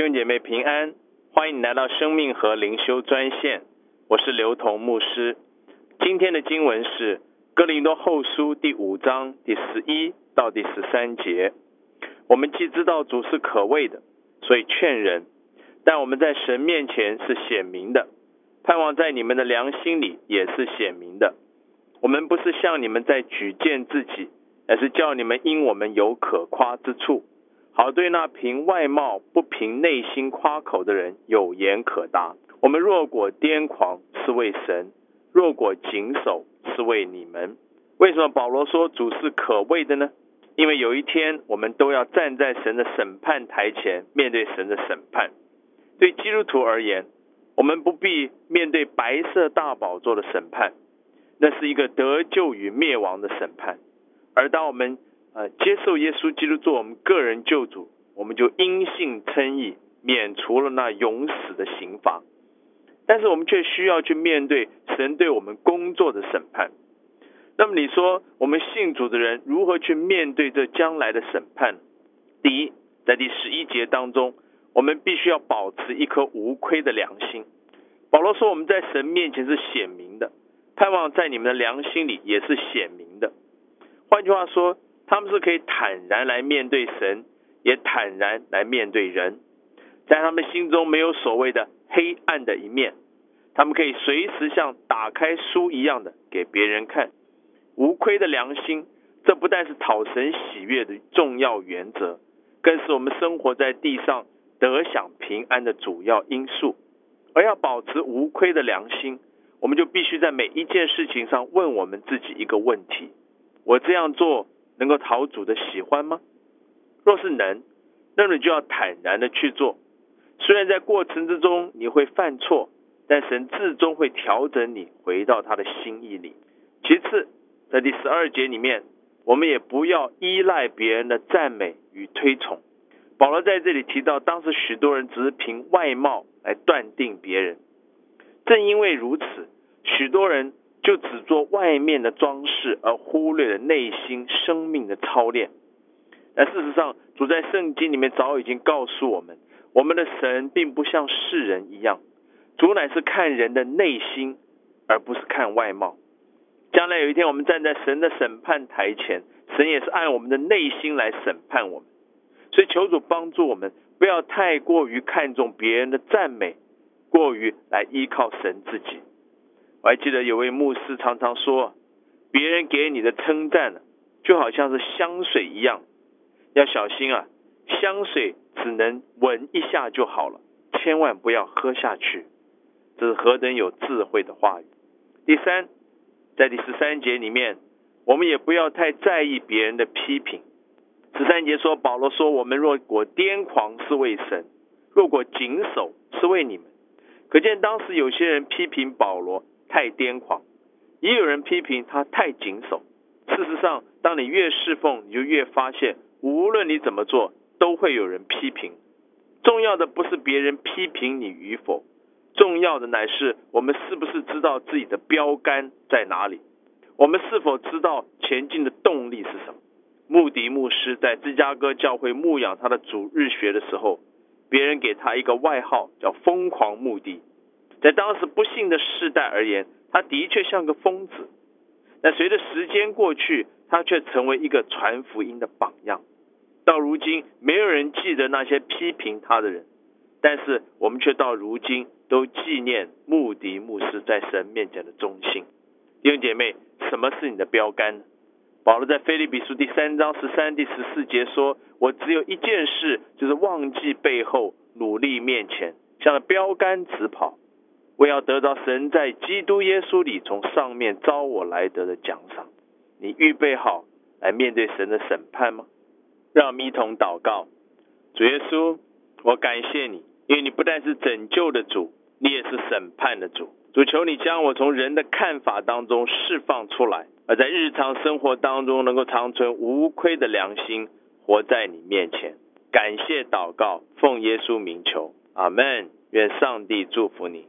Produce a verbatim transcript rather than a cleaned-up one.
兄姐妹平安，欢迎你来到生命和灵修专线，我是刘同牧师。今天的经文是哥林多后书第五章第十一到第十三节。我们既知道主是可畏的，所以劝人，但我们在神面前是显明的，盼望在你们的良心里也是显明的。我们不是向你们在举荐自己，而是叫你们因我们有可夸之处，好对那凭外貌不凭内心夸口的人有言可答。我们若果癫狂，是为神；若果谨守，是为你们。为什么保罗说主是可畏的呢？因为有一天我们都要站在神的审判台前，面对神的审判。对基督徒而言，我们不必面对白色大宝座的审判，那是一个得救与灭亡的审判。而当我们呃接受耶稣基督做我们个人救主，我们就因信称义，免除了那永死的刑罚。但是我们却需要去面对神对我们工作的审判。那么你说我们信主的人如何去面对这将来的审判？第一，在第十一节当中，我们必须要保持一颗无亏的良心。保罗说我们在神面前是显明的，盼望在你们的良心里也是显明的。换句话说，他们是可以坦然来面对神，也坦然来面对人。在他们心中没有所谓的黑暗的一面，他们可以随时像打开书一样的给别人看。无亏的良心，这不但是讨神喜悦的重要原则，更是我们生活在地上得享平安的主要因素。而要保持无亏的良心，我们就必须在每一件事情上问我们自己一个问题：我这样做能够讨主的喜欢吗？若是能，那么你就要坦然的去做。虽然在过程之中你会犯错，但神至终会调整你回到他的心意里。其次，在第十二节里面，我们也不要依赖别人的赞美与推崇。保罗在这里提到，当时许多人只是凭外貌来断定别人。正因为如此，许多人就只做外面的装饰，而忽略了内心生命的操练。但事实上，主在圣经里面早已经告诉我们，我们的神并不像世人一样，主乃是看人的内心，而不是看外貌。将来有一天我们站在神的审判台前，神也是按我们的内心来审判我们。所以求主帮助我们，不要太过于看重别人的赞美，过于来依靠神自己。我还记得有位牧师常常说，别人给你的称赞就好像是香水一样，要小心啊，香水只能闻一下就好了，千万不要喝下去。这是何等有智慧的话语。第三，在第十三节里面，我们也不要太在意别人的批评。十三节说，保罗说，我们若果癫狂是为神，若果谨守是为你们。可见当时有些人批评保罗太癫狂，也有人批评他太谨守。事实上，当你越侍奉，你就越发现，无论你怎么做，都会有人批评。重要的不是别人批评你与否，重要的乃是我们是不是知道自己的标杆在哪里，我们是否知道前进的动力是什么。穆迪牧师在芝加哥教会牧养他的主日学的时候，别人给他一个外号叫疯狂穆迪。在当时不幸的世代而言，他的确像个疯子，但随着时间过去，他却成为一个传福音的榜样。到如今没有人记得那些批评他的人，但是我们却到如今都纪念穆迪牧师在神面前的忠心。弟兄姐妹，什么是你的标杆呢？保罗在腓立比书第三章十三、第十四节说，我只有一件事，就是忘记背后，努力面前，向标杆直跑，我要得到神在基督耶稣里从上面招我来得的奖赏。你预备好来面对神的审判吗？让我们一同祷告。主耶稣，我感谢你，因为你不但是拯救的主，你也是审判的主。主，求你将我从人的看法当中释放出来，而在日常生活当中能够长存无愧的良心，活在你面前。感谢祷告，奉耶稣名求，阿们。愿上帝祝福你。